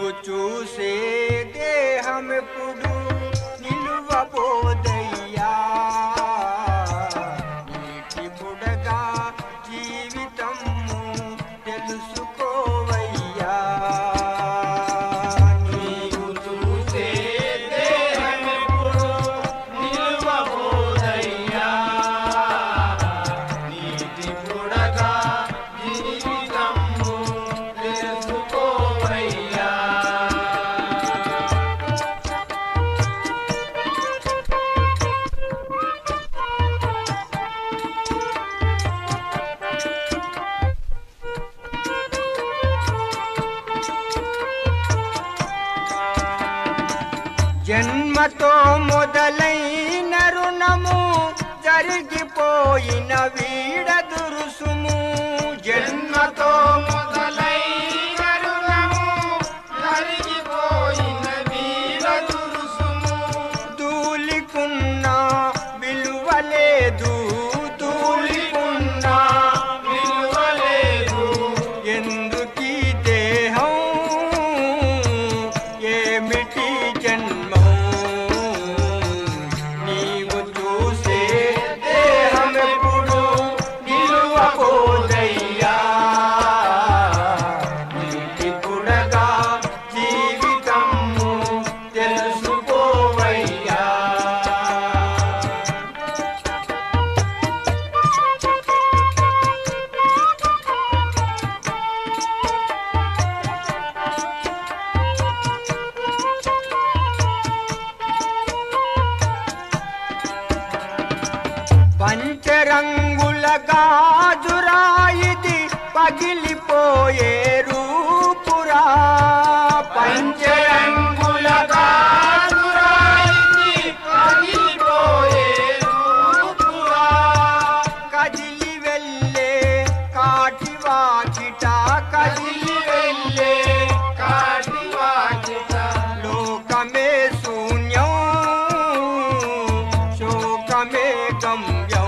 నీవు చూసే దేహమెప్పుడు నిలువబోదయ్యా నీటి బుడగా జీవితము తెలుసుకోవయ్యా నీవు చూసే దేహమెప్పుడు నిలువబోదయ్యా నీటి బుడగా జీవితము తెలుసుకోవయ్యా జన్మతో మొదలైన రుణము జరిగిపోయిన వీడదురుసుము జన్మతో మొదలైన రుణము జరిగిపోయిన వీరదురుసుము ధూళికున్న విలువలేదు ధూళికున్న విలువలేదు ఎందుకీ దేహం ఏమిటి జన్మం నీవు చూసే దేహమెప్పుడు నిలువబోదయ్యా నీటి బుడగా జీవితము తెలుసుకోవయ్యా పంచరంగుల గాజురాయిది పగిలిపోయే రూపురా పంచరంగుల గాజురాయిది పగిలిపోయే రూపురా కదిలి వెళ్ళే కాటివాకిట కదిలి వెళ్ళే కాటివాకిట లోకమే శూన్యం శోకమే గమ్యం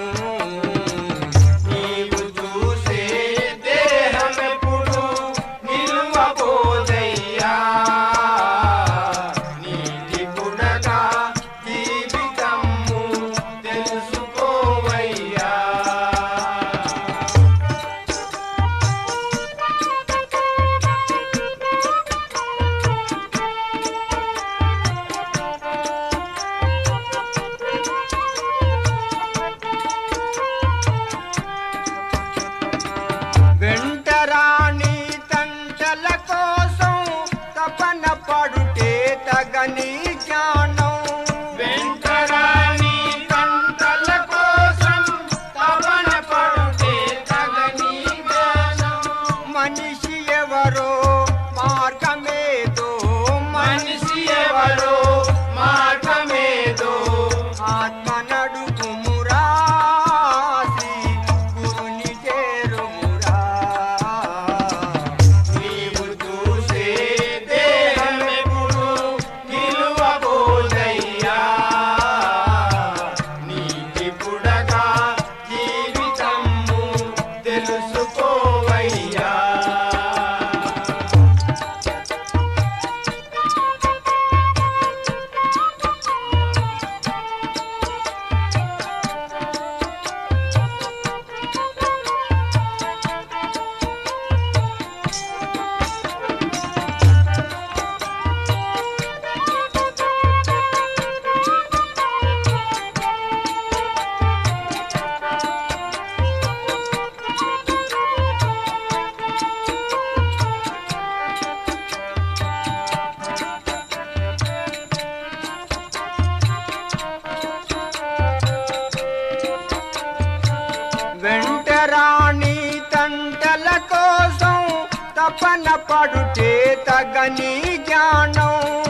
నీవు చూసే దేహమెప్పుడు నిలువబోదయ్యా నీటి బుడగా జీవితము తెలుసుకోవయ్యా వెంటరాని తంటల కోసం తపన పడుటే తగని జ్ఞానం వెంటరాని తంటల కోసం తపన పడుతే తగని జ్ఞానం మనిషి ఎవరో మార్గమేదో మనిషి ఎవరో మార్గమేదో ఆత్మ నడుపుమురాసి గురుని చేరుమురా నీవు చూసే దేహమెప్పుడు నిలువబోదయ్యా నీటి బుడగా జీవితము తెలుసుకోవయ్యా వెంటరాని తంటల కోసం తపన పడుటే తగని జ్ఞానం